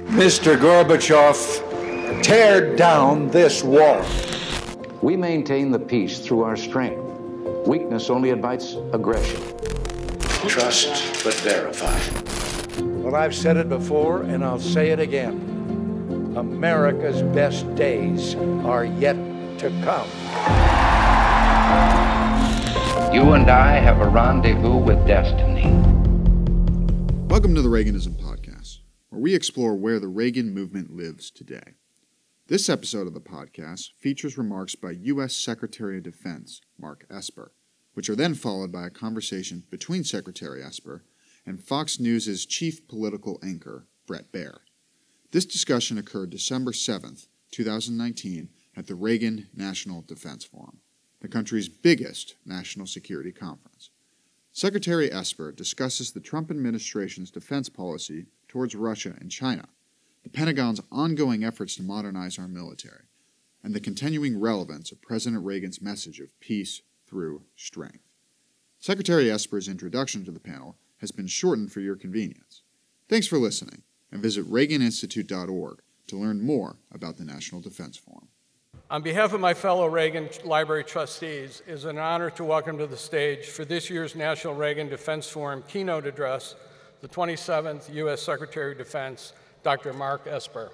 Mr. Gorbachev, tear down this wall. We maintain the peace through our strength. Weakness only invites aggression. Trust but verify. Well, I've said it before, and I'll say it again. America's best days are yet to come. You and I have a rendezvous with destiny. Welcome to the Reaganism Podcast, where we explore where the Reagan movement lives today. This episode of the podcast features remarks by U.S. Secretary of Defense Mark Esper, which are then followed by a conversation between Secretary Esper and Fox News' chief political anchor, Bret Baier. This discussion occurred December 7th, 2019, at the Reagan National Defense Forum, the country's biggest national security conference. Secretary Esper discusses the Trump administration's defense policy towards Russia and China, the Pentagon's ongoing efforts to modernize our military, and the continuing relevance of President Reagan's message of peace through strength. Secretary Esper's introduction to the panel has been shortened for your convenience. Thanks for listening, and visit reaganinstitute.org to learn more about the National Defense Forum. On behalf of my fellow Reagan Library trustees, it is an honor to welcome to the stage for this year's National Reagan Defense Forum keynote address, the 27th U.S. Secretary of Defense, Dr. Mark Esper.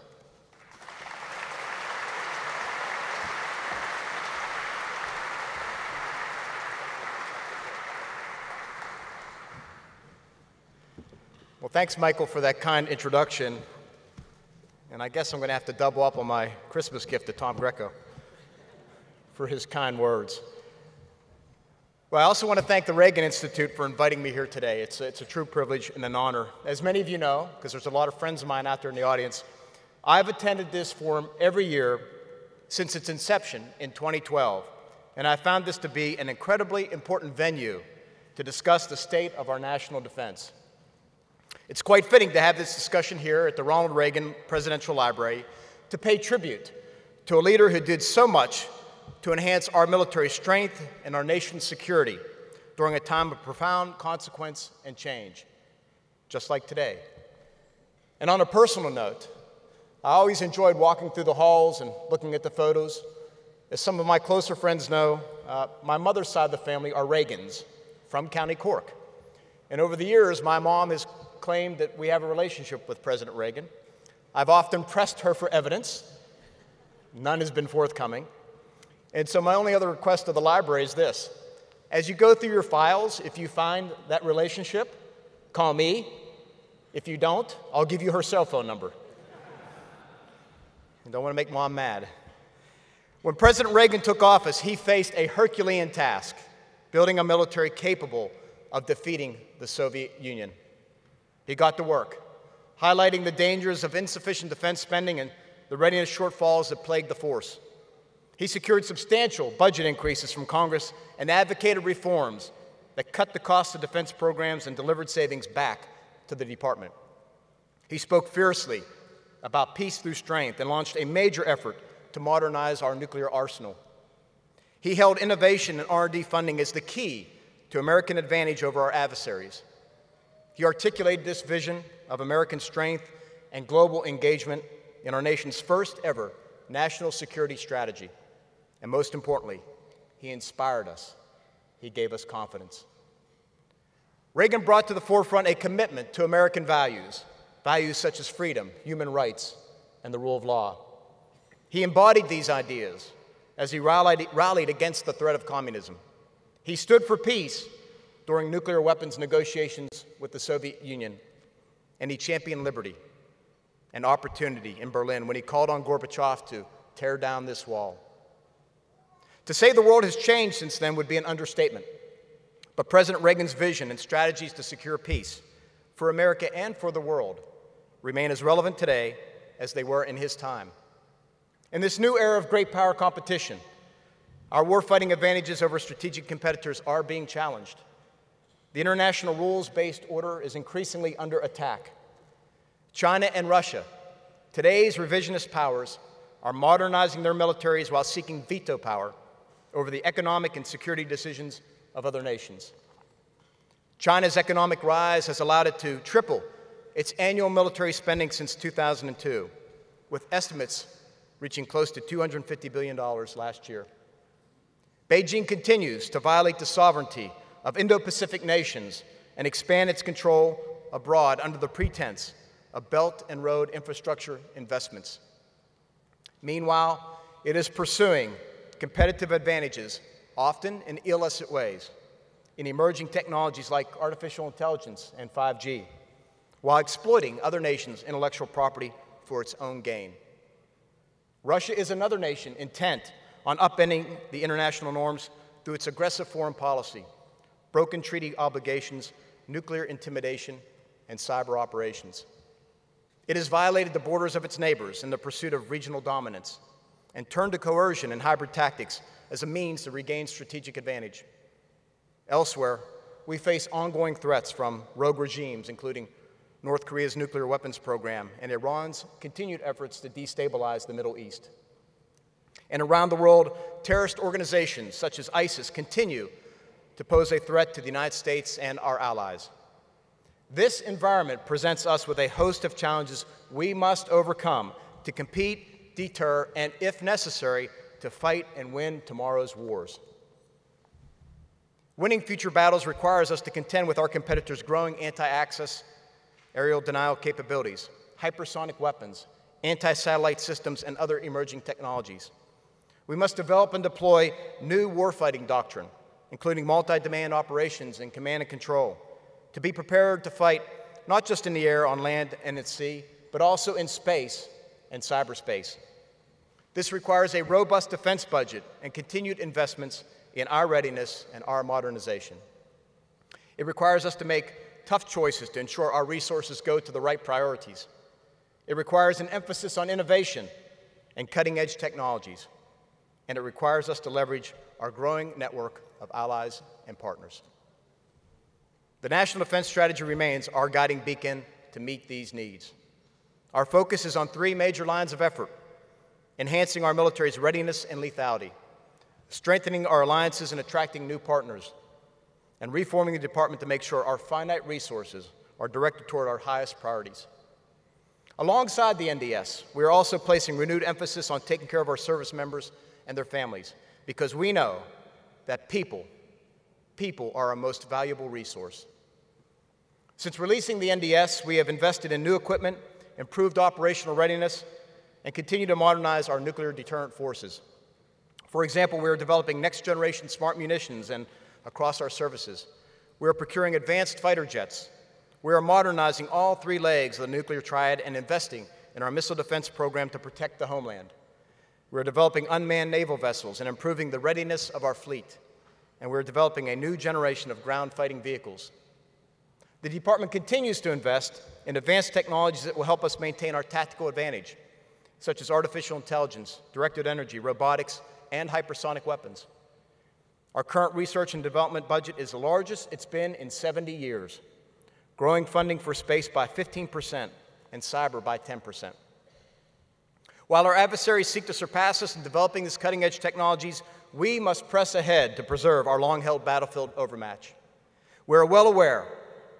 Well, thanks, Michael, for that kind introduction. And I guess I'm going to have to double up on my Christmas gift to Tom Greco for his kind words. Well, I also want to thank the Reagan Institute for inviting me here today. It's a true privilege and an honor. As many of you know, because there's a lot of friends of mine out there in the audience, I've attended this forum every year since its inception in 2012, and I found this to be an incredibly important venue to discuss the state of our national defense. It's quite fitting to have this discussion here at the Ronald Reagan Presidential Library to pay tribute to a leader who did so much to enhance our military strength and our nation's security during a time of profound consequence and change, just like today. And on a personal note, I always enjoyed walking through the halls and looking at the photos. As some of my closer friends know, my mother's side of the family are Reagans from County Cork. And over the years, my mom has claimed that we have a relationship with President Reagan. I've often pressed her for evidence. None has been forthcoming. And so my only other request to the library is this. As you go through your files, if you find that relationship, call me. If you don't, I'll give you her cell phone number. I don't want to make Mom mad. When President Reagan took office, he faced a Herculean task, building a military capable of defeating the Soviet Union. He got to work, highlighting the dangers of insufficient defense spending and the readiness shortfalls that plagued the force. He secured substantial budget increases from Congress and advocated reforms that cut the cost of defense programs and delivered savings back to the department. He spoke fiercely about peace through strength and launched a major effort to modernize our nuclear arsenal. He held innovation and R&D funding as the key to American advantage over our adversaries. He articulated this vision of American strength and global engagement in our nation's first ever national security strategy. And most importantly, he inspired us. He gave us confidence. Reagan brought to the forefront a commitment to American values, values such as freedom, human rights, and the rule of law. He embodied these ideas as he rallied against the threat of communism. He stood for peace during nuclear weapons negotiations with the Soviet Union, and he championed liberty and opportunity in Berlin when he called on Gorbachev to tear down this wall. To say the world has changed since then would be an understatement, but President Reagan's vision and strategies to secure peace for America and for the world remain as relevant today as they were in his time. In this new era of great power competition, our warfighting advantages over strategic competitors are being challenged. The international rules-based order is increasingly under attack. China and Russia, today's revisionist powers, are modernizing their militaries while seeking veto power over the economic and security decisions of other nations. China's economic rise has allowed it to triple its annual military spending since 2002, with estimates reaching close to $250 billion last year. Beijing continues to violate the sovereignty of Indo-Pacific nations and expand its control abroad under the pretense of Belt and Road infrastructure investments. Meanwhile, it is pursuing competitive advantages, often in illicit ways, in emerging technologies like artificial intelligence and 5G, while exploiting other nations' intellectual property for its own gain. Russia is another nation intent on upending the international norms through its aggressive foreign policy, broken treaty obligations, nuclear intimidation, and cyber operations. It has violated the borders of its neighbors in the pursuit of regional dominance and turned to coercion and hybrid tactics as a means to regain strategic advantage. Elsewhere, we face ongoing threats from rogue regimes, including North Korea's nuclear weapons program and Iran's continued efforts to destabilize the Middle East. And around the world, terrorist organizations such as ISIS continue to pose a threat to the United States and our allies. This environment presents us with a host of challenges we must overcome to compete, deter, and, if necessary, to fight and win tomorrow's wars. Winning future battles requires us to contend with our competitors' growing anti-access, aerial denial capabilities, hypersonic weapons, anti-satellite systems, and other emerging technologies. We must develop and deploy new warfighting doctrine, including multi-domain operations and command and control, to be prepared to fight not just in the air, on land, and at sea, but also in space and cyberspace. This requires a robust defense budget and continued investments in our readiness and our modernization. It requires us to make tough choices to ensure our resources go to the right priorities. It requires an emphasis on innovation and cutting-edge technologies. And it requires us to leverage our growing network of allies and partners. The National Defense Strategy remains our guiding beacon to meet these needs. Our focus is on three major lines of effort: enhancing our military's readiness and lethality, strengthening our alliances and attracting new partners, and reforming the department to make sure our finite resources are directed toward our highest priorities. Alongside the NDS, we are also placing renewed emphasis on taking care of our service members and their families, because we know that people are our most valuable resource. Since releasing the NDS, we have invested in new equipment, improved operational readiness, and continue to modernize our nuclear deterrent forces. For example, we are developing next-generation smart munitions and across our services. We are procuring advanced fighter jets. We are modernizing all three legs of the nuclear triad and investing in our missile defense program to protect the homeland. We are developing unmanned naval vessels and improving the readiness of our fleet. And we are developing a new generation of ground fighting vehicles. The department continues to invest in advanced technologies that will help us maintain our tactical advantage, such as artificial intelligence, directed energy, robotics, and hypersonic weapons. Our current research and development budget is the largest it's been in 70 years, growing funding for space by 15% and cyber by 10%. While our adversaries seek to surpass us in developing these cutting-edge technologies, we must press ahead to preserve our long-held battlefield overmatch. We're well aware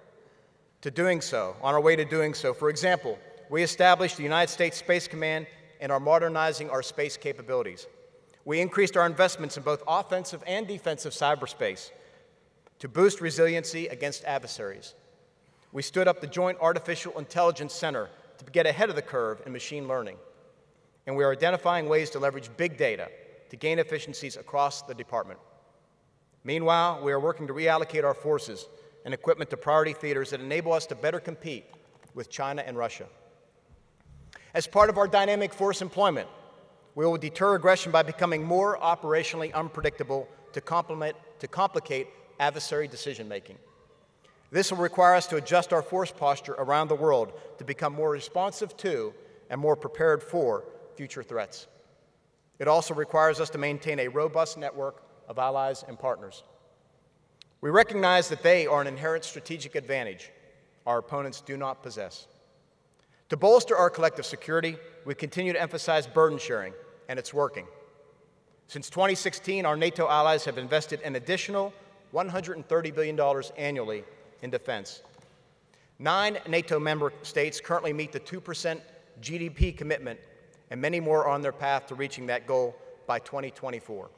on our way to doing so. For example, we established the United States Space Command and are modernizing our space capabilities. We increased our investments in both offensive and defensive cyberspace to boost resiliency against adversaries. We stood up the Joint Artificial Intelligence Center to get ahead of the curve in machine learning. And we are identifying ways to leverage big data to gain efficiencies across the department. Meanwhile, we are working to reallocate our forces and equipment to priority theaters that enable us to better compete with China and Russia. As part of our dynamic force employment, we will deter aggression by becoming more operationally unpredictable to complicate adversary decision-making. This will require us to adjust our force posture around the world to become more responsive to and more prepared for future threats. It also requires us to maintain a robust network of allies and partners. We recognize that they are an inherent strategic advantage our opponents do not possess. To bolster our collective security, we continue to emphasize burden sharing, and it's working. Since 2016, our NATO allies have invested an additional $130 billion annually in defense. 9 NATO member states currently meet the 2% GDP commitment, and many more are on their path to reaching that goal by 2024.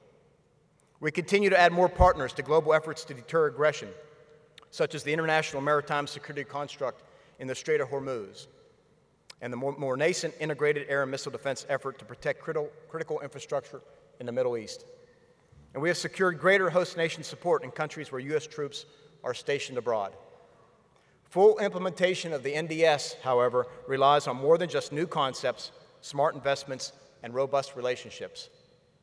We continue to add more partners to global efforts to deter aggression, such as the International Maritime Security Construct in the Strait of Hormuz, and the more nascent integrated air and missile defense effort to protect critical infrastructure in the Middle East. And we have secured greater host nation support in countries where U.S. troops are stationed abroad. Full implementation of the NDS, however, relies on more than just new concepts, smart investments, and robust relationships.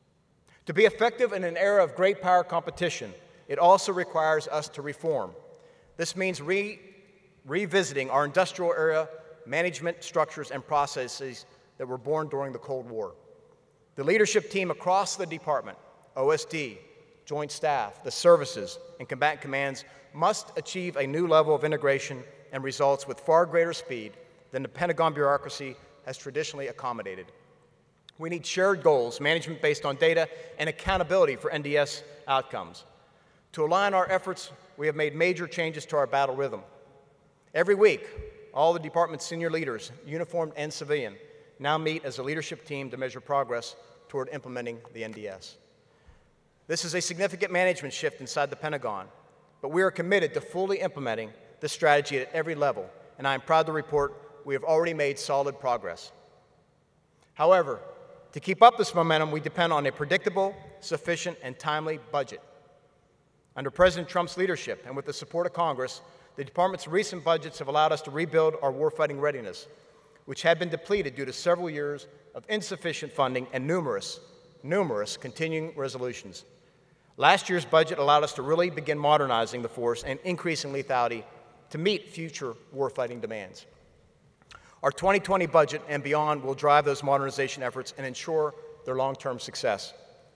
To be effective in an era of great power competition, it also requires us to reform. This means revisiting our industrial era management structures and processes that were born during the Cold War. The leadership team across the department, OSD, Joint Staff, the services, and combatant commands must achieve a new level of integration and results with far greater speed than the Pentagon bureaucracy has traditionally accommodated. We need shared goals, management based on data, and accountability for NDS outcomes. To align our efforts, we have made major changes to our battle rhythm. Every week, all the department's senior leaders, uniformed and civilian, now meet as a leadership team to measure progress toward implementing the NDS. This is a significant management shift inside the Pentagon, but we are committed to fully implementing this strategy at every level, and I am proud to report we have already made solid progress. However, to keep up this momentum, we depend on a predictable, sufficient, and timely budget. Under President Trump's leadership and with the support of Congress, the department's recent budgets have allowed us to rebuild our warfighting readiness, which had been depleted due to several years of insufficient funding and numerous continuing resolutions. Last year's budget allowed us to really begin modernizing the force and increasing lethality to meet future warfighting demands. Our 2020 budget and beyond will drive those modernization efforts and ensure their long-term success.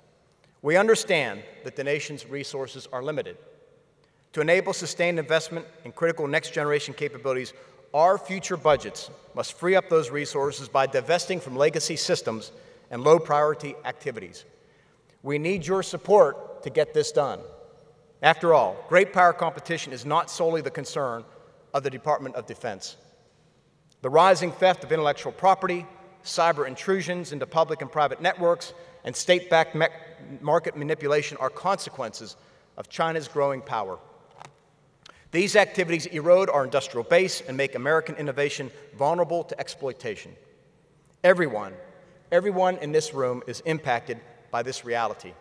We understand that the nation's resources are limited. To enable sustained investment in critical next-generation capabilities, our future budgets must free up those resources by divesting from legacy systems and low-priority activities. We need your support to get this done. After all, great power competition is not solely the concern of the Department of Defense. The rising theft of intellectual property, cyber intrusions into public and private networks, and state-backed market manipulation are consequences of China's growing power. These activities erode our industrial base and make American innovation vulnerable to exploitation. Everyone in this room is impacted by this reality.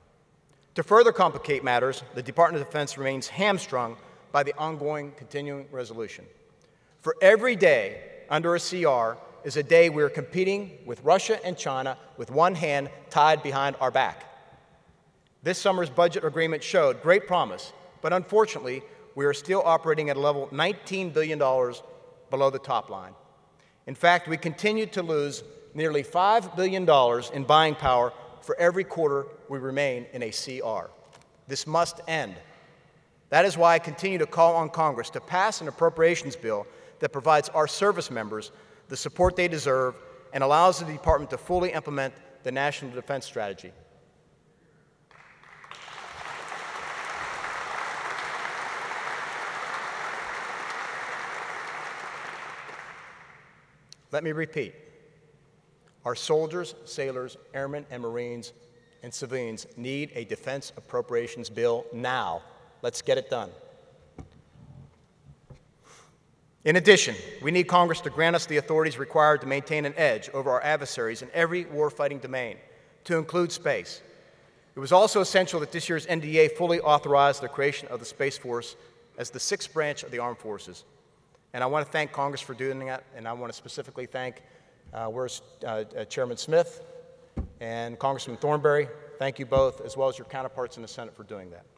To further complicate matters, the Department of Defense remains hamstrung by the ongoing continuing resolution. For every day under a CR is a day we are competing with Russia and China with one hand tied behind our back. This summer's budget agreement showed great promise, but unfortunately, we are still operating at a level $19 billion below the top line. In fact, we continue to lose nearly $5 billion in buying power for every quarter we remain in a CR. This must end. That is why I continue to call on Congress to pass an appropriations bill that provides our service members the support they deserve and allows the department to fully implement the National Defense Strategy. Let me repeat. Our soldiers, sailors, airmen, and Marines, and civilians need a defense appropriations bill now. Let's get it done. In addition, we need Congress to grant us the authorities required to maintain an edge over our adversaries in every warfighting domain, to include space. It was also essential that this year's NDA fully authorized the creation of the Space Force as the sixth branch of the armed forces. And I want to thank Congress for doing that, and I want to specifically thank Chairman Smith and Congressman Thornberry. Thank you both, as well as your counterparts in the Senate, for doing that.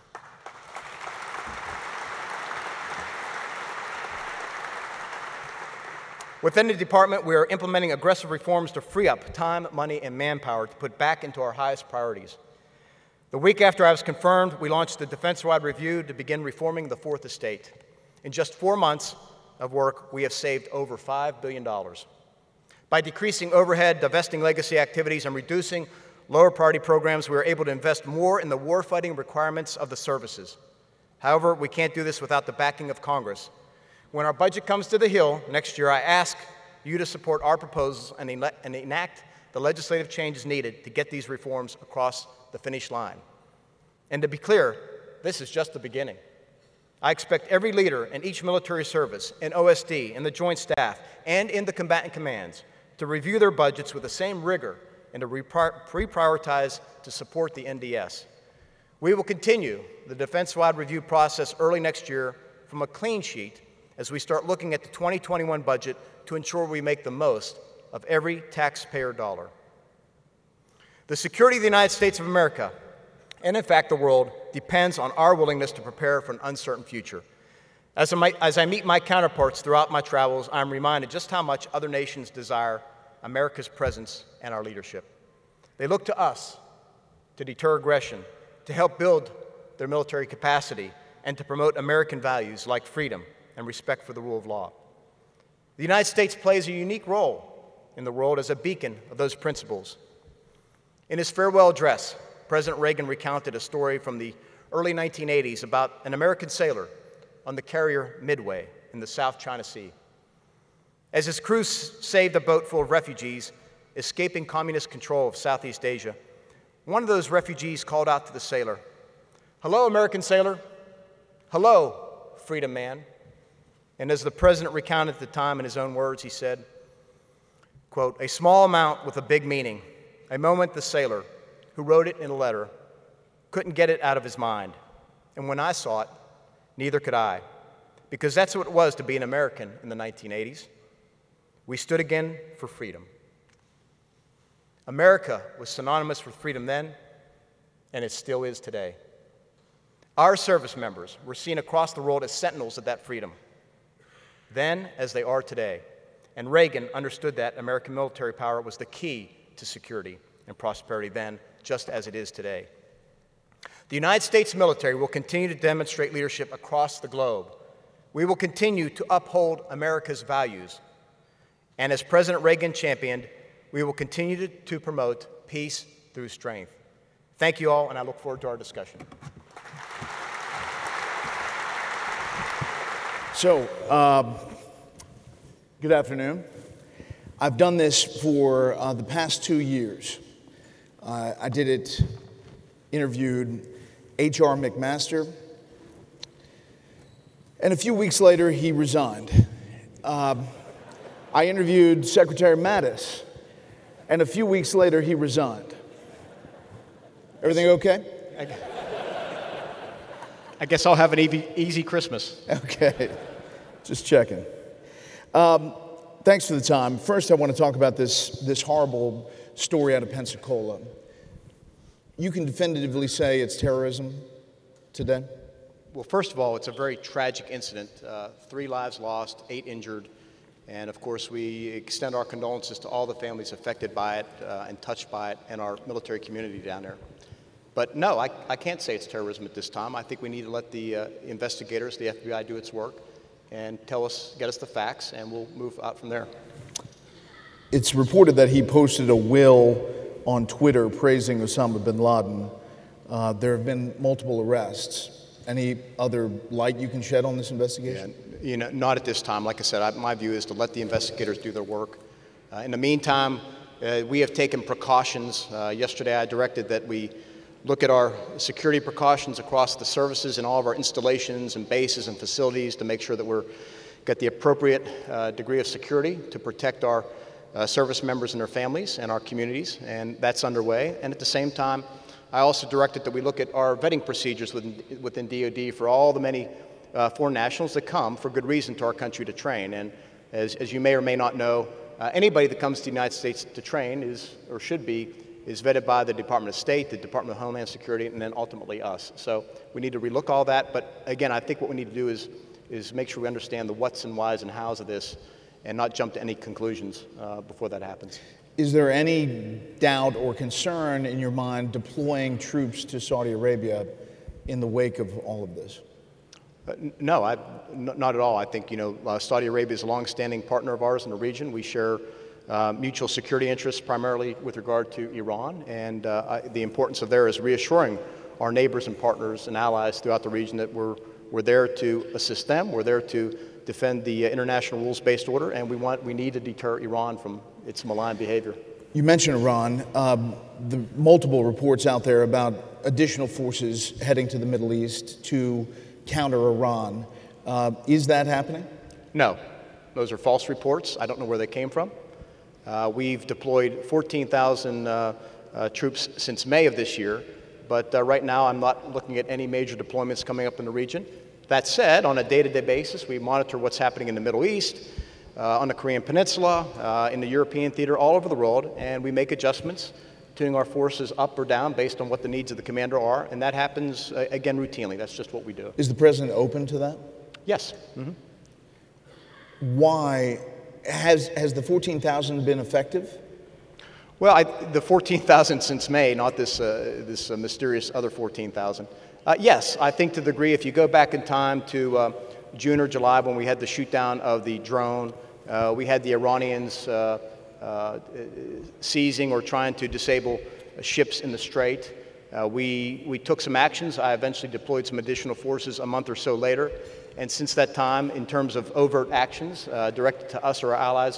Within the department, we are implementing aggressive reforms to free up time, money, and manpower to put back into our highest priorities. The week after I was confirmed, we launched the defense-wide review to begin reforming the Fourth Estate. In just 4 months of work, we have saved over $5 billion. By decreasing overhead, divesting legacy activities, and reducing lower priority programs, we are able to invest more in the warfighting requirements of the services. However, we can't do this without the backing of Congress. When our budget comes to the Hill next year, I ask you to support our proposals and enact the legislative changes needed to get these reforms across the finish line. And to be clear, this is just the beginning. I expect every leader in each military service, in OSD, in the Joint Staff, and in the combatant commands to review their budgets with the same rigor and to reprioritize to support the NDS. We will continue the defense-wide review process early next year from a clean sheet as we start looking at the 2021 budget to ensure we make the most of every taxpayer dollar. The security of the United States of America, and in fact the world, depends on our willingness to prepare for an uncertain future. As I meet my counterparts throughout my travels, I'm reminded just how much other nations desire America's presence and our leadership. They look to us to deter aggression, to help build their military capacity, and to promote American values like freedom and respect for the rule of law. The United States plays a unique role in the world as a beacon of those principles. In his farewell address, President Reagan recounted a story from the early 1980s about an American sailor on the carrier Midway in the South China Sea. As his crew saved a boat full of refugees escaping communist control of Southeast Asia, one of those refugees called out to the sailor, "Hello, American sailor. Hello, freedom man." And as the president recounted at the time in his own words, he said, quote, "A small amount with a big meaning, a moment the sailor, who wrote it in a letter, couldn't get it out of his mind. And when I saw it, neither could I, because that's what it was to be an American in the 1980s. We stood again for freedom." America was synonymous with freedom then, and it still is today. Our service members were seen across the world as sentinels of that freedom, then as they are today. And Reagan understood that American military power was the key to security and prosperity then, just as it is today. The United States military will continue to demonstrate leadership across the globe. We will continue to uphold America's values. And as President Reagan championed, we will continue to promote peace through strength. Thank you all, and I look forward to our discussion. So, good afternoon. I've done this for the past 2 years. I did it, interviewed H.R. McMaster, and a few weeks later, he resigned. I interviewed Secretary Mattis, and a few weeks later, he resigned. Everything okay? I guess I'll have an easy Christmas. Okay, just checking. Thanks for the time. First, I want to talk about this horrible story out of Pensacola. You can definitively say it's terrorism today? Well, first of all, it's a very tragic incident. 3 lives lost, 8 injured. And of course, we extend our condolences to all the families affected by it and touched by it and our military community down there. But no, I can't say it's terrorism at this time. I think we need to let the investigators, the FBI, do its work and get us the facts, and we'll move out from there. It's reported that he posted a will on Twitter praising Osama bin Laden. There have been multiple arrests. Any other light you can shed on this investigation? Yeah, not at this time. Like I said, my view is to let the investigators do their work. In the meantime, we have taken precautions. Yesterday, I directed that we look at our security precautions across the services and all of our installations and bases and facilities to make sure that we're got the appropriate degree of security to protect our service members and their families and our communities, and that's underway. And at the same time, I also directed that we look at our vetting procedures within DoD for all the many foreign nationals that come for good reason to our country to train. And as you may or may not know, anybody that comes to the United States to train is vetted by the Department of State, the Department of Homeland Security, and then ultimately us. So we need to relook all that. But again, I think what we need to do is make sure we understand the what's and whys and hows of this and not jump to any conclusions before that happens. Is there any doubt or concern in your mind deploying troops to Saudi Arabia in the wake of all of this? No, not at all. I think, Saudi Arabia is a long-standing partner of ours in the region. We share mutual security interests primarily with regard to Iran, and the importance of there is reassuring our neighbors and partners and allies throughout the region that we're there to assist them. We're there to defend the international rules-based order, and we need to deter Iran from its malign behavior. You mentioned Iran. The multiple reports out there about additional forces heading to the Middle East to counter Iran. Is that happening? No. Those are false reports. I don't know where they came from. We've deployed 14,000 troops since May of this year, but right now I'm not looking at any major deployments coming up in the region. That said, on a day-to-day basis, we monitor what's happening in the Middle East, on the Korean Peninsula, in the European theater, all over the world, and we make adjustments, tuning our forces up or down based on what the needs of the commander are, and that happens, again, routinely. That's just what we do. Is the president open to that? Yes. Mm-hmm. Why? Has the 14,000 been effective? Well, the 14,000 since May, not this mysterious other 14,000. Yes, I think to the degree, if you go back in time to June or July when we had the shoot down of the drone, we had the Iranians seizing or trying to disable ships in the Strait. We took some actions. I eventually deployed some additional forces a month or so later. And since that time, in terms of overt actions directed to us or our allies,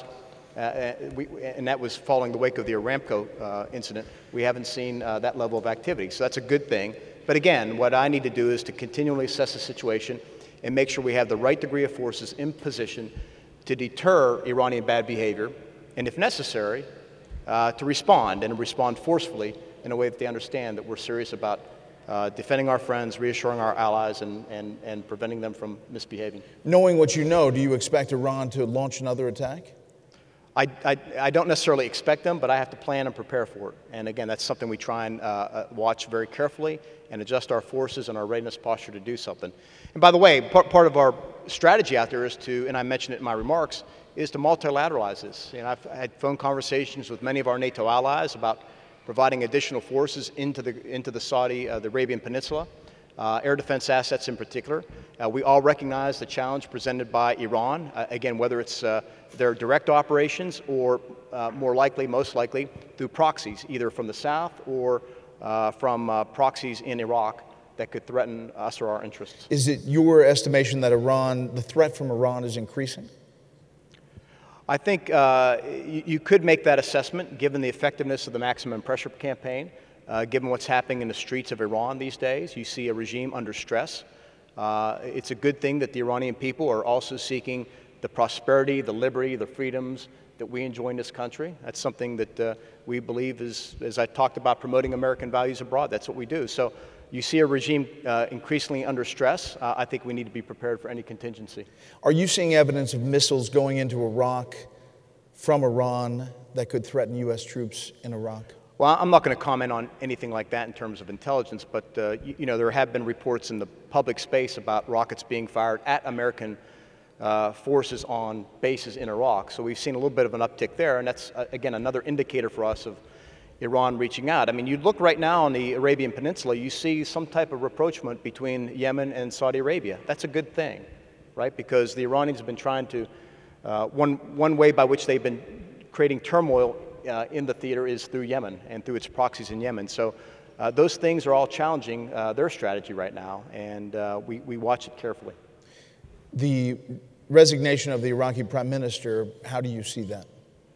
and that was following the wake of the Aramco incident, we haven't seen that level of activity. So that's a good thing. But again, what I need to do is to continually assess the situation and make sure we have the right degree of forces in position to deter Iranian bad behavior, and if necessary, to respond, and respond forcefully in a way that they understand that we're serious about defending our friends, reassuring our allies, and preventing them from misbehaving. Knowing what you know, do you expect Iran to launch another attack? I don't necessarily expect them, but I have to plan and prepare for it. And again, that's something we try and watch very carefully and adjust our forces and our readiness posture to do something. And by the way, part of our strategy out there is to, and I mentioned it in my remarks, is to multilateralize this. And I've had phone conversations with many of our NATO allies about providing additional forces into the Saudi, the Arabian Peninsula, air defense assets in particular. We all recognize the challenge presented by Iran, again, whether it's their direct operations or most likely, through proxies, either from the south or from proxies in Iraq that could threaten us or our interests. Is it your estimation that the threat from Iran is increasing? I think you could make that assessment given the effectiveness of the maximum pressure campaign, given what's happening in the streets of Iran these days. You see a regime under stress. It's a good thing that the Iranian people are also seeking the prosperity, the liberty, the freedoms that we enjoy in this country. That's something that we believe is, as I talked about, promoting American values abroad. That's what we do. So you see a regime increasingly under stress. I think we need to be prepared for any contingency. Are you seeing evidence of missiles going into Iraq from Iran that could threaten U.S. troops in Iraq? Well, I'm not going to comment on anything like that in terms of intelligence, but there have been reports in the public space about rockets being fired at American forces on bases in Iraq. So we've seen a little bit of an uptick there, and that's, again, another indicator for us of Iran reaching out. I mean, you look right now on the Arabian Peninsula, you see some type of rapprochement between Yemen and Saudi Arabia. That's a good thing, right? Because the Iranians have been trying to, one way by which they've been creating turmoil in the theater is through Yemen and through its proxies in Yemen. So those things are all challenging their strategy right now, and we watch it carefully. The resignation of the Iraqi prime minister, how do you see that?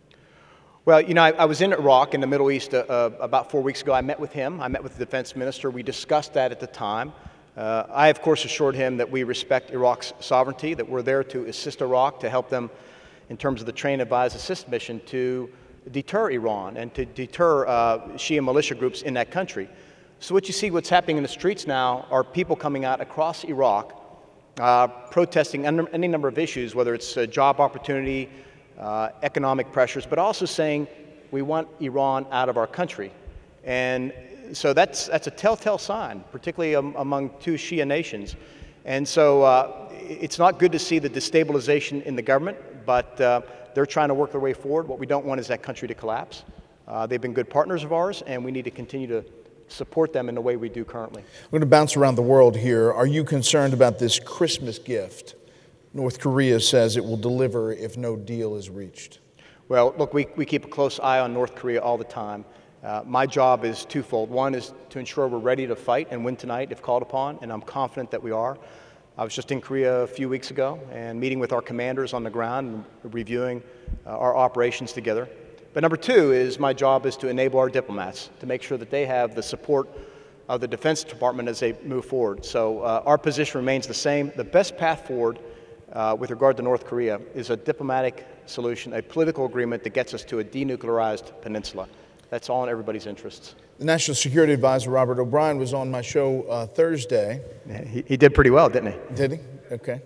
Well, I was in Iraq in the Middle East about 4 weeks ago. I met with him. I met with the defense minister. We discussed that at the time. I, of course, assured him that we respect Iraq's sovereignty, that we're there to assist Iraq, to help them in terms of the train, advise, assist mission to deter Iran and to deter Shia militia groups in that country. So what you see, what's happening in the streets now are people coming out across Iraq protesting any number of issues, whether it's job opportunity, economic pressures, but also saying we want Iran out of our country. And so that's a telltale sign, particularly among two Shia nations. And so it's not good to see the destabilization in the government, but they're trying to work their way forward. What we don't want is that country to collapse. They've been good partners of ours, and we need to continue to support them in the way we do currently. We're going to bounce around the world here. Are you concerned about this Christmas gift North Korea says it will deliver if no deal is reached? Well, look, we keep a close eye on North Korea all the time. My job is twofold. One is to ensure we're ready to fight and win tonight if called upon, and I'm confident that we are. I was just in Korea a few weeks ago and meeting with our commanders on the ground and reviewing our operations together. But number two is my job is to enable our diplomats to make sure that they have the support of the Defense Department as they move forward. So our position remains the same. The best path forward with regard to North Korea is a diplomatic solution, a political agreement that gets us to a denuclearized peninsula. That's all in everybody's interests. The National Security Advisor, Robert O'Brien, was on my show Thursday. He did pretty well, didn't he? Did he? Okay.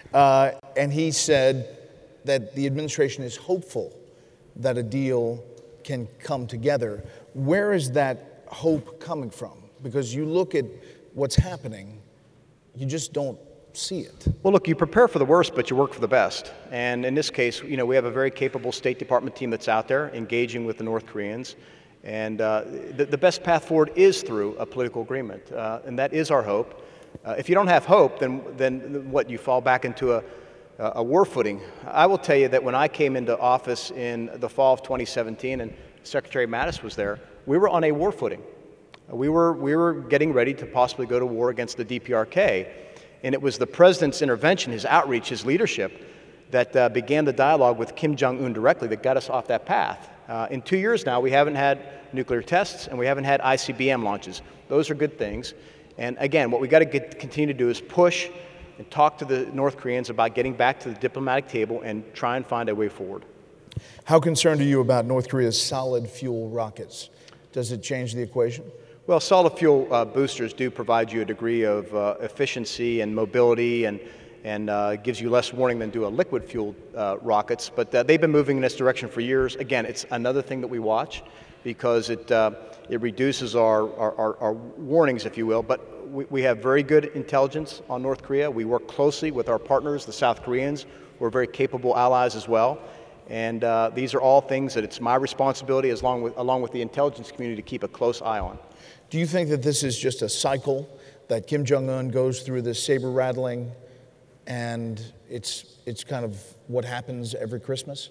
And he said that the administration is hopeful that a deal can come together. Where is that hope coming from? Because you look at what's happening, you just don't see it. Well, look, you prepare for the worst, but you work for the best. And in this case, we have a very capable State Department team that's out there engaging with the North Koreans. And the best path forward is through a political agreement. And that is our hope. If you don't have hope, then what, you fall back into a war footing. I will tell you that when I came into office in the fall of 2017 and Secretary Mattis was there, we were on a war footing. We were getting ready to possibly go to war against the DPRK. And it was the President's intervention, his outreach, his leadership, that began the dialogue with Kim Jong-un directly that got us off that path. In 2 years now, we haven't had nuclear tests and we haven't had ICBM launches. Those are good things. And again, what we got to continue to do is push and talk to the North Koreans about getting back to the diplomatic table and try and find a way forward. How concerned are you about North Korea's solid fuel rockets? Does it change the equation? Well, solid fuel boosters do provide you a degree of efficiency and mobility and gives you less warning than do a liquid fueled rockets. But they've been moving in this direction for years. Again, it's another thing that we watch because it reduces our warnings, if you will. But we have very good intelligence on North Korea. We work closely with our partners, the South Koreans. We're very capable allies as well. And these are all things that it's my responsibility, along with the intelligence community, to keep a close eye on. Do you think that this is just a cycle, that Kim Jong-un goes through this saber rattling and it's kind of what happens every Christmas?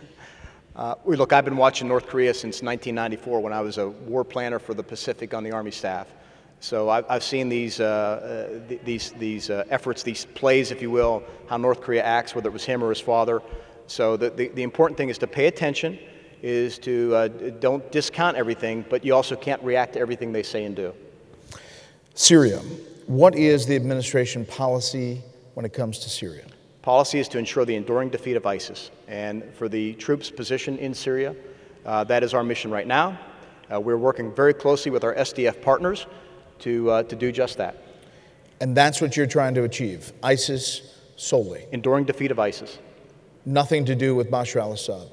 Look, I've been watching North Korea since 1994 when I was a war planner for the Pacific on the Army staff. So I've seen these efforts, these plays, if you will, how North Korea acts, whether it was him or his father. So the important thing is to pay attention, is to don't discount everything, but you also can't react to everything they say and do. Syria. What is the administration policy when it comes to Syria? Policy is to ensure the enduring defeat of ISIS. And for the troops positioned in Syria, that is our mission right now. We're working very closely with our SDF partners to do just that. And that's what you're trying to achieve, ISIS solely? Enduring defeat of ISIS. Nothing to do with Bashar al-Assad?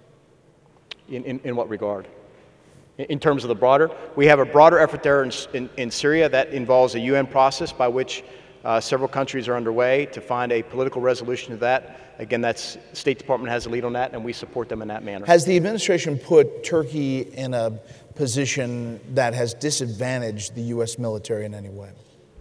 In what regard? In terms of the broader? We have a broader effort there in Syria that involves a UN process by which several countries are underway to find a political resolution to that. Again, that's State Department has a lead on that, and we support them in that manner. Has the administration put Turkey in a position that has disadvantaged the U.S. military in any way?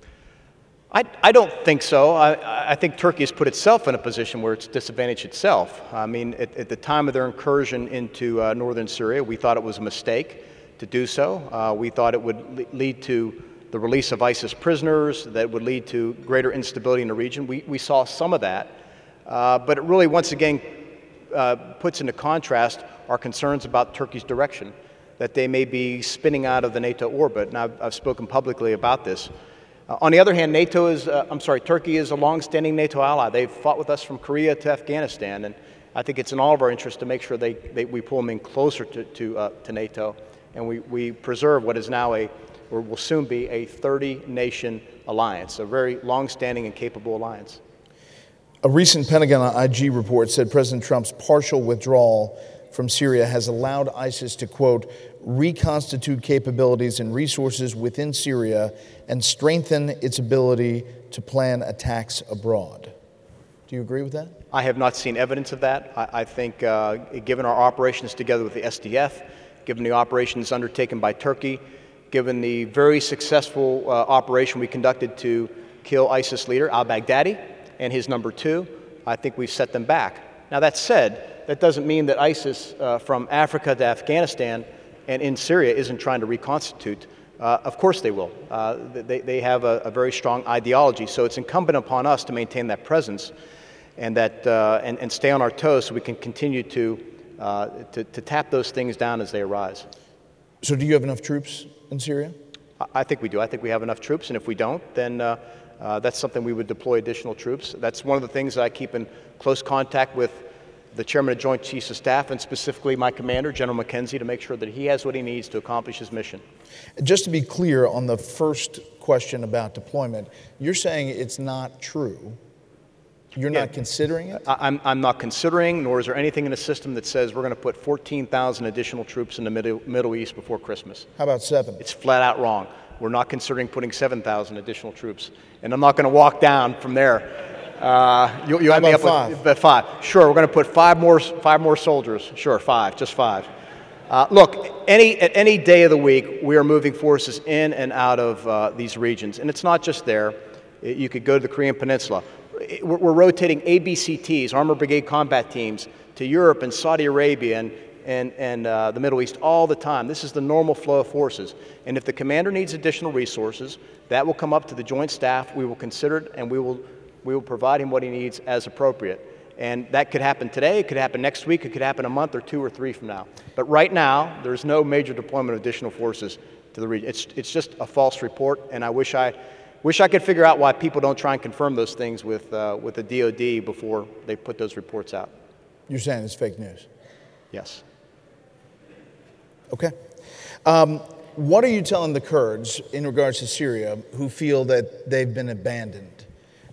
I don't think so. I think Turkey has put itself in a position where it's disadvantaged itself. I mean, at the time of their incursion into northern Syria, we thought it was a mistake to do so. We thought it would lead to the release of ISIS prisoners, that would lead to greater instability in the region. We saw some of that. But it really, once again, puts into contrast our concerns about Turkey's direction, that they may be spinning out of the NATO orbit. And I've spoken publicly about this. On the other hand, Turkey is a long-standing NATO ally. They've fought with us from Korea to Afghanistan, and I think it's in all of our interest to make sure we pull them in closer to NATO, and we preserve what is now or will soon be a 30-nation alliance, a very long-standing and capable alliance. A recent Pentagon IG report said President Trump's partial withdrawal from Syria has allowed ISIS to, quote, reconstitute capabilities and resources within Syria and strengthen its ability to plan attacks abroad. Do you agree with that? I have not seen evidence of that. I think given our operations together with the SDF, given the operations undertaken by Turkey, given the very successful operation we conducted to kill ISIS leader al-Baghdadi and his number two, I think we've set them back. Now that said, that doesn't mean that ISIS from Africa to Afghanistan and in Syria isn't trying to reconstitute Of course they will. They have a very strong ideology, so it's incumbent upon us to maintain that presence and and stay on our toes so we can continue to tap those things down as they arise. So do you have enough troops in Syria? I think we do. I think we have enough troops, and if we don't, then that's something we would deploy additional troops. That's one of the things that I keep in close contact with the Chairman of Joint Chiefs of Staff, and specifically my commander, General McKenzie, to make sure that he has what he needs to accomplish his mission. Just to be clear on the first question about deployment, you're saying it's not true. You're not considering it? I'm not considering, nor is there anything in the system that says we're going to put 14,000 additional troops in the Middle East before Christmas. How about 7? It's flat out wrong. We're not considering putting 7,000 additional troops. And I'm not going to walk down from there. You'll have me up 5? With 5. Sure, we're going to put 5 more soldiers. Sure, 5, just 5. Look, at any day of the week, we are moving forces in and out of these regions. And it's not just there. You could go to the Korean Peninsula. We're rotating ABCTs, Armored Brigade Combat Teams, to Europe and Saudi Arabia and the Middle East all the time. This is the normal flow of forces. And if the commander needs additional resources, that will come up to the Joint Staff. We will consider it, and we will provide him what he needs as appropriate. And that could happen today, it could happen next week, it could happen a month or 2 or 3 from now. But right now, there's no major deployment of additional forces to the region. It's just a false report, and I wish I could figure out why people don't try and confirm those things with the DOD before they put those reports out. You're saying it's fake news? Yes. Okay. What are you telling the Kurds in regards to Syria who feel that they've been abandoned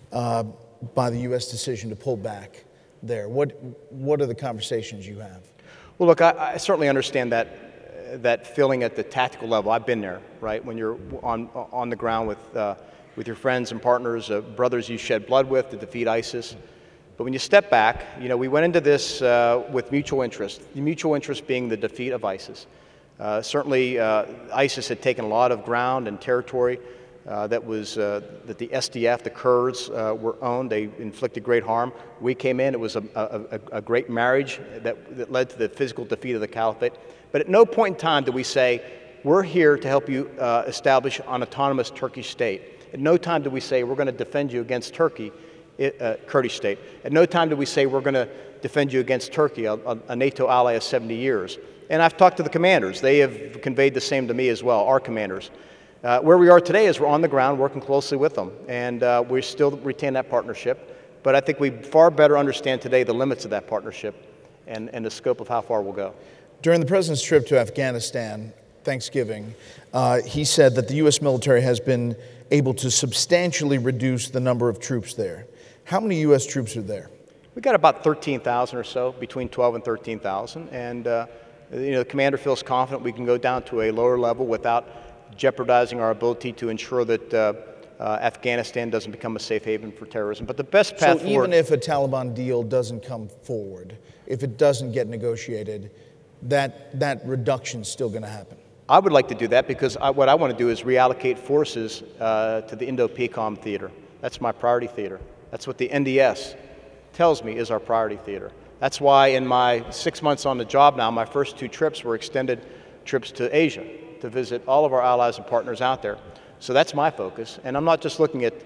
by the U.S. decision to pull back there? What are the conversations you have? Well, look, I certainly understand that feeling at the tactical level. I've been there, right? When you're on the ground with your friends and partners, brothers you shed blood with to defeat ISIS. But when you step back, we went into this with mutual interest, the mutual interest being the defeat of ISIS. Certainly, ISIS had taken a lot of ground and territory that the SDF, the Kurds, were owned. They inflicted great harm. We came in. It was a great marriage that led to the physical defeat of the caliphate. But at no point in time did we say, we're here to help you establish an autonomous Turkish state. At no time did we say, we're going to defend you against Turkey, Kurdish state. At no time did we say, we're going to defend you against Turkey, a NATO ally of 70 years. And I've talked to the commanders. They have conveyed the same to me as well, our commanders. Where we are today is we're on the ground working closely with them, and we still retain that partnership. But I think we far better understand today the limits of that partnership and the scope of how far we'll go. During the president's trip to Afghanistan, Thanksgiving, he said that the U.S. military has been able to substantially reduce the number of troops there. How many U.S. troops are there? We got about 13,000 or so, between 12 and 13,000, and the commander feels confident we can go down to a lower level without jeopardizing our ability to ensure that Afghanistan doesn't become a safe haven for terrorism. But the best path forward... So even if a Taliban deal doesn't come forward, if it doesn't get negotiated, that reduction's still going to happen? I would like to do that because what I want to do is reallocate forces to the Indo-PACOM theater. That's my priority theater. That's what the NDS tells me is our priority theater. That's why in my 6 months on the job now, my first 2 trips were extended trips to Asia to visit all of our allies and partners out there. So that's my focus. And I'm not just looking at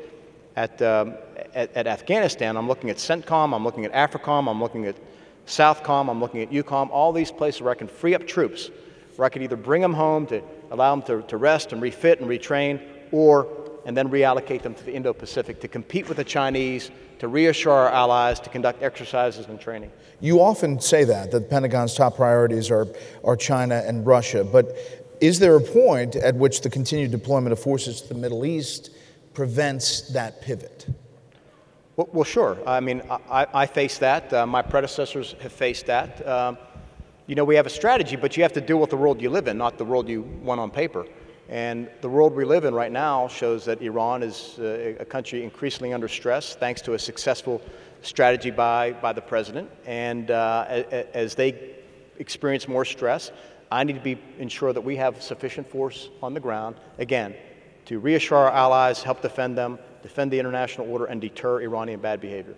Afghanistan. I'm looking at CENTCOM. I'm looking at AFRICOM. I'm looking at SOUTHCOM. I'm looking at EUCOM. All these places where I can free up troops, where I could either bring them home to allow them to rest and refit and retrain, and then reallocate them to the Indo-Pacific to compete with the Chinese, to reassure our allies, to conduct exercises and training. You often say that the Pentagon's top priorities are China and Russia, but is there a point at which the continued deployment of forces to the Middle East prevents that pivot? Well, sure. I mean, I face that. My predecessors have faced that. We have a strategy, but you have to deal with the world you live in, not the world you want on paper. And the world we live in right now shows that Iran is a country increasingly under stress, thanks to a successful strategy by the president. And as they experience more stress, I need to ensure that we have sufficient force on the ground, again, to reassure our allies, help defend them, defend the international order, and deter Iranian bad behavior.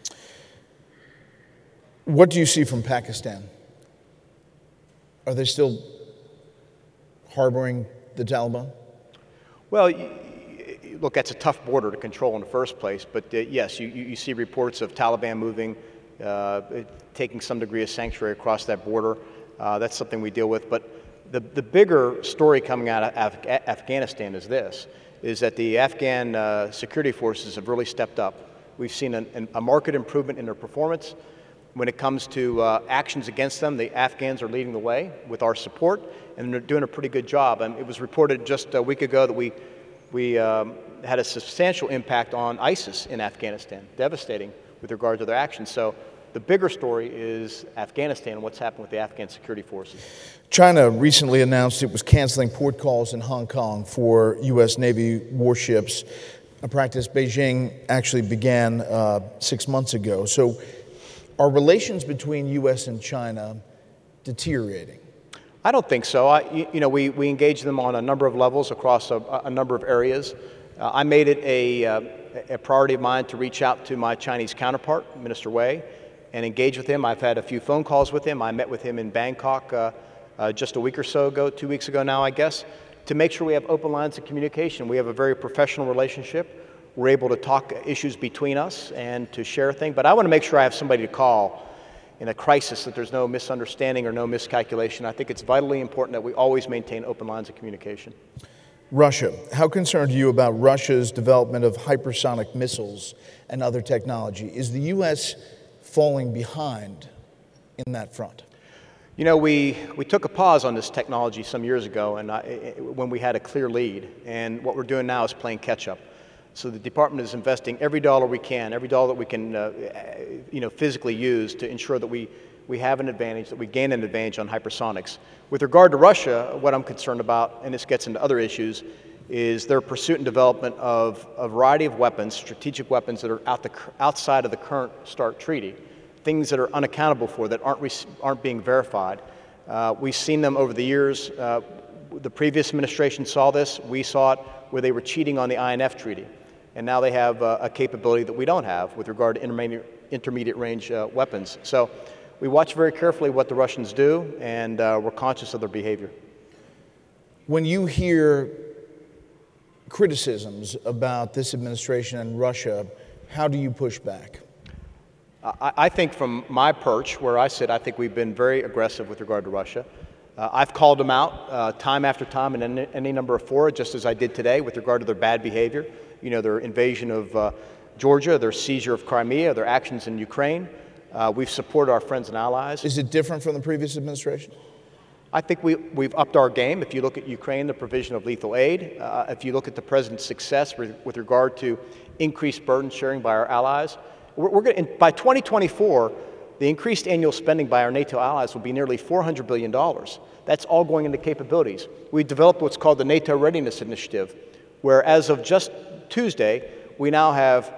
What do you see from Pakistan? Are they still harboring the Taliban? Well, look, that's a tough border to control in the first place, but yes, you see reports of Taliban moving, taking some degree of sanctuary across that border. That's something we deal with. But the bigger story coming out of Afghanistan is this, is that the Afghan security forces have really stepped up. We've seen a marked improvement in their performance. When it comes to actions against them, the Afghans are leading the way with our support, and they're doing a pretty good job. And it was reported just a week ago that we had a substantial impact on ISIS in Afghanistan, devastating with regard to their actions. So the bigger story is Afghanistan and what's happened with the Afghan security forces. China recently announced it was canceling port calls in Hong Kong for U.S. Navy warships, a practice Beijing actually began 6 months ago. So are relations between U.S. and China deteriorating? I don't think so. We engage them on a number of levels across a number of areas. I made it a priority of mine to reach out to my Chinese counterpart, Minister Wei, and engage with him. I've had a few phone calls with him. I met with him in Bangkok just a week or so ago, 2 weeks ago now, I guess, to make sure we have open lines of communication. We have a very professional relationship. We're able to talk issues between us and to share things. But I want to make sure I have somebody to call in a crisis, that there's no misunderstanding or no miscalculation. I think it's vitally important that we always maintain open lines of communication. Russia. How concerned are you about Russia's development of hypersonic missiles and other technology? Is the U.S. falling behind in that front? You know, we took a pause on this technology some years ago, and when we had a clear lead. And what we're doing now is playing catch up. So the department is investing every dollar we can, every dollar that we can, physically use to ensure that we have an advantage, that we gain an advantage on hypersonics. With regard to Russia, what I'm concerned about, and this gets into other issues, is their pursuit and development of a variety of weapons, strategic weapons that are outside of the current START treaty, things that are unaccountable for, that aren't being verified. We've seen them over the years. The previous administration saw this. We saw it where they were cheating on the INF treaty. And now they have a capability that we don't have with regard to intermediate range weapons. So we watch very carefully what the Russians do, and we're conscious of their behavior. When you hear criticisms about this administration and Russia, how do you push back? I think from my perch, where I sit, I think we've been very aggressive with regard to Russia. I've called them out time after time in any number of fora, just as I did today with regard to their bad behavior. You know, their invasion of Georgia, their seizure of Crimea, their actions in Ukraine. We've supported our friends and allies. Is it different from the previous administration? I think we've upped our game. If you look at Ukraine, the provision of lethal aid, if you look at the president's success with regard to increased burden sharing by our allies, by 2024, the increased annual spending by our NATO allies will be nearly $400 billion. That's all going into capabilities. We developed what's called the NATO Readiness Initiative, where as of just Tuesday, we now have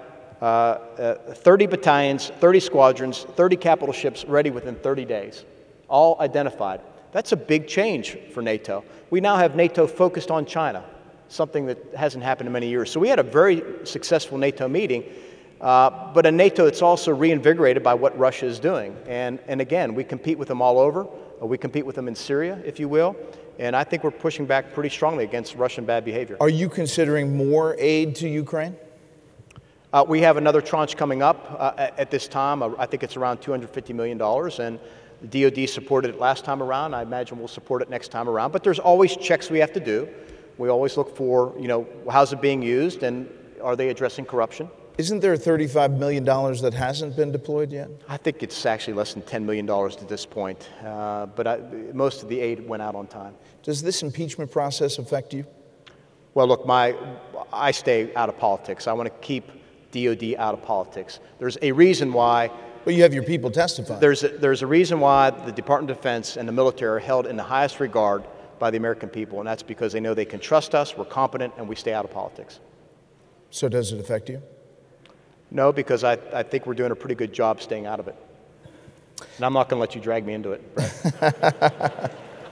30 battalions, 30 squadrons, 30 capital ships ready within 30 days, all identified. That's a big change for NATO. We now have NATO focused on China, something that hasn't happened in many years. So we had a very successful NATO meeting, but a NATO that's also reinvigorated by what Russia is doing. And again, we compete with them all over. We compete with them in Syria, if you will. And I think we're pushing back pretty strongly against Russian bad behavior. Are you considering more aid to Ukraine? We have another tranche coming up at this time. I think it's around $250 million. And the DOD supported it last time around. I imagine we'll support it next time around. But there's always checks we have to do. We always look for, how's it being used and are they addressing corruption? Isn't there $35 million that hasn't been deployed yet? I think it's actually less than $10 million to this point. But most of the aid went out on time. Does this impeachment process affect you? Well, look, I stay out of politics. I want to keep DOD out of politics. There's a reason why. Well, you have your people testifying. There's a reason why the Department of Defense and the military are held in the highest regard by the American people, and that's because they know they can trust us, we're competent, and we stay out of politics. So does it affect you? No, because I think we're doing a pretty good job staying out of it. And I'm not going to let you drag me into it, Brett.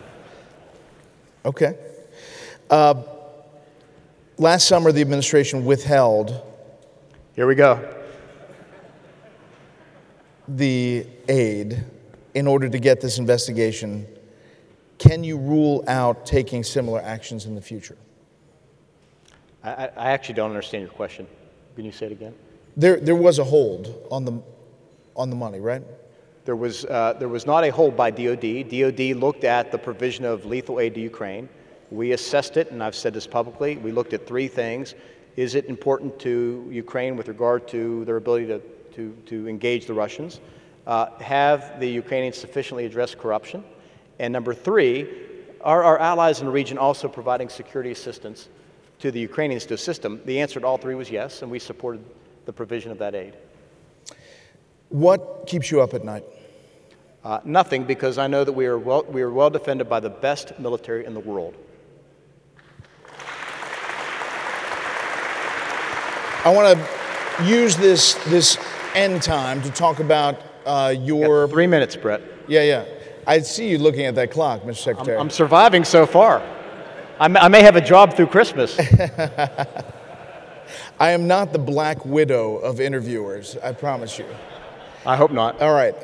Okay. Last summer, the administration withheld. Here we go. The aid in order to get this investigation. Can you rule out taking similar actions in the future? I actually don't understand your question. Can you say it again? There was a hold on the money, right? There was not a hold by DOD. DOD looked at the provision of lethal aid to Ukraine. We assessed it, and I've said this publicly. We looked at three things. Is it important to Ukraine with regard to their ability to engage the Russians? Have the Ukrainians sufficiently addressed corruption? And number three, are our allies in the region also providing security assistance to the Ukrainians to assist them? The answer to all three was yes, and we supported the provision of that aid. What keeps you up at night? Nothing, because I know that we are well defended by the best military in the world. I want to use this end time to talk about your... 3 minutes, Brett. Yeah. I see you looking at that clock, Mr. Secretary. I'm surviving so far. I may have a job through Christmas. I am not the Black Widow of interviewers, I promise you. I hope not. All right.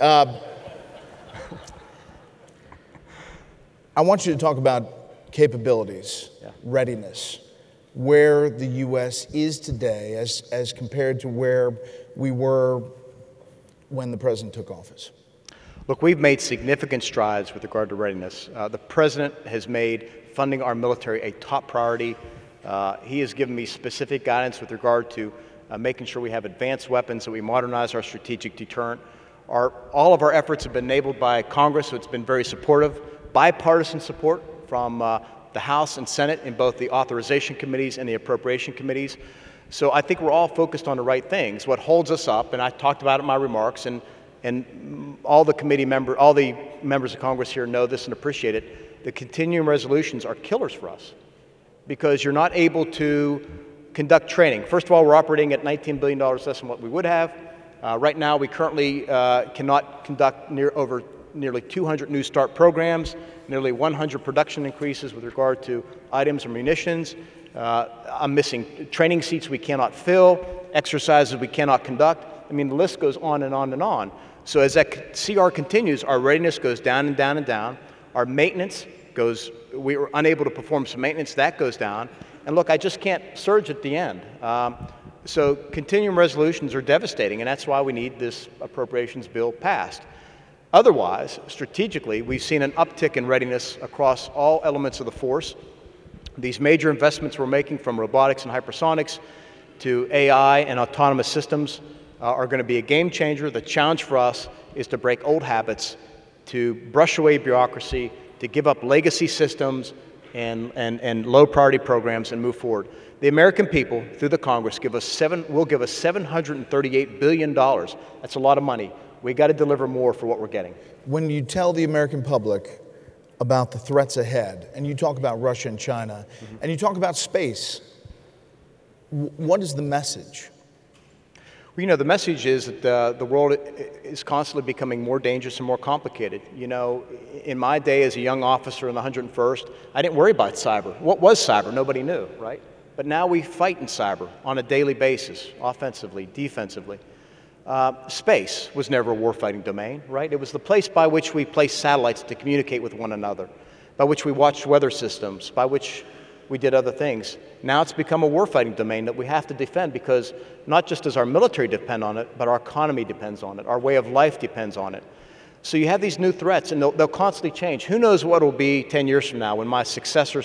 I want you to talk about capabilities, readiness, where the U.S. is today as compared to where we were when the president took office. Look, we've made significant strides with regard to readiness. The president has made funding our military a top priority. He has given me specific guidance with regard to making sure we have advanced weapons, that we modernize our strategic deterrent. All of our efforts have been enabled by Congress, so it's been very supportive. Bipartisan support from the House and Senate in both the authorization committees and the appropriation committees. So I think we're all focused on the right things. What holds us up, and I talked about it in my remarks, and all the members of Congress here know this and appreciate it, the continuing resolutions are killers for us because you're not able to conduct training. First of all, we're operating at $19 billion less than what we would have. Right now, we currently cannot conduct nearly 200 new START programs, nearly 100 production increases with regard to items or munitions. I'm missing training seats we cannot fill, exercises we cannot conduct. I mean, the list goes on and on and on. So as that CR continues, our readiness goes down and down and down. Our maintenance goes, we were unable to perform some maintenance, that goes down. And look, I just can't surge at the end. So continuing resolutions are devastating, and that's why we need this appropriations bill passed. Otherwise, strategically, we've seen an uptick in readiness across all elements of the force. These major investments we're making, from robotics and hypersonics to AI and autonomous systems, are going to be a game changer. The challenge for us is to break old habits, to brush away bureaucracy, to give up legacy systems and low priority programs and move forward. The American people, through the Congress, will give us $738 billion. That's a lot of money. We got to deliver more for what we're getting. When you tell the American public about the threats ahead, and you talk about Russia and China, and you talk about space, what is the message? Well, you know, the message is that the world is constantly becoming more dangerous and more complicated. You know, in my day as a young officer in the 101st, I didn't worry about cyber. What was cyber? Nobody knew, right? But now we fight in cyber on a daily basis, offensively, defensively. Space was never a warfighting domain, right? It was the place by which we placed satellites to communicate with one another, by which we watched weather systems, by which we did other things. Now it's become a warfighting domain that we have to defend, because not just does our military depend on it, but our economy depends on it. Our way of life depends on it. So you have these new threats, and they'll constantly change. Who knows what it will be 10 years from now when my successor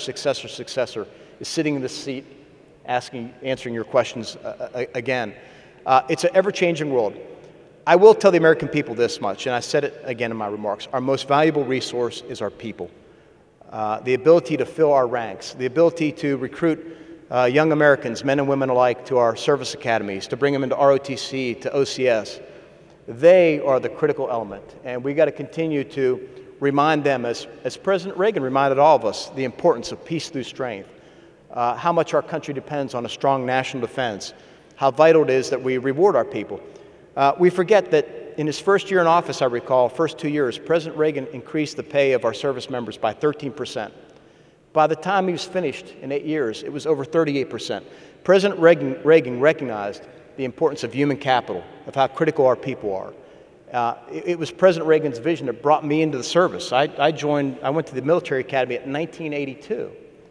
is sitting in this seat answering your questions again. It's an ever-changing world. I will tell the American people this much, and I said it again in my remarks. Our most valuable resource is our people. The ability to fill our ranks, the ability to recruit young Americans, men and women alike, to our service academies, to bring them into ROTC, to OCS. They are the critical element, and we got to continue to remind them, as President Reagan reminded all of us, the importance of peace through strength, how much our country depends on a strong national defense, how vital it is that we reward our people. We forget that in his first year in office, I recall, first 2 years, President Reagan increased the pay of our service members by 13%. By the time he was finished in 8 years, it was over 38%. President Reagan recognized the importance of human capital, of how critical our people are. It was President Reagan's vision that brought me into the service. I went to the military academy in 1982.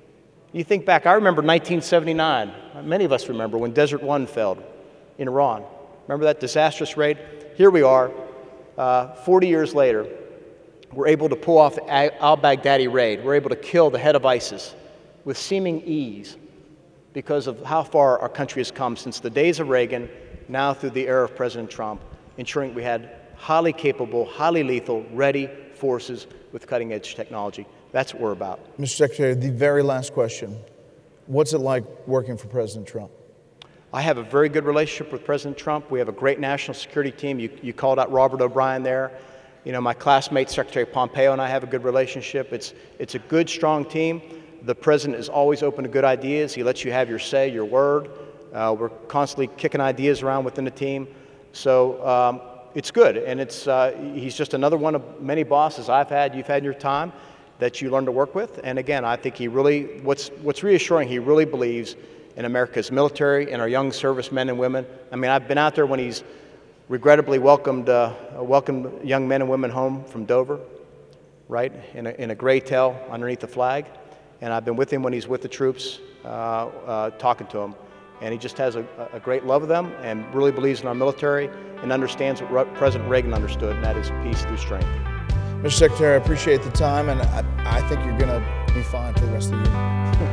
You think back, I remember 1979. Many of us remember when Desert One failed in Iran. Remember that disastrous raid? Here we are, 40 years later. We're able to pull off the al-Baghdadi raid. We're able to kill the head of ISIS with seeming ease because of how far our country has come since the days of Reagan, now through the era of President Trump, ensuring we had highly capable, highly lethal, ready forces with cutting-edge technology. That's what we're about. Mr. Secretary, the very last question. What's it like working for President Trump? I have a very good relationship with President Trump. We have a great national security team. You called out Robert O'Brien there. You know, my classmate, Secretary Pompeo, and I have a good relationship. It's a good, strong team. The president is always open to good ideas. He lets you have your say, your word. We're constantly kicking ideas around within the team. So it's good, and he's just another one of many bosses I've had, you've had in your time, that you learn to work with. And again, I think he really, what's reassuring, he really believes in America's military and our young servicemen and women. I mean, I've been out there when he's regrettably welcomed young men and women home from Dover, right, in a gray tail underneath the flag. And I've been with him when he's with the troops, talking to them. And he just has a great love of them and really believes in our military and understands what President Reagan understood, and that is peace through strength. Mr. Secretary, I appreciate the time, and I think you're going to be fine for the rest of the year.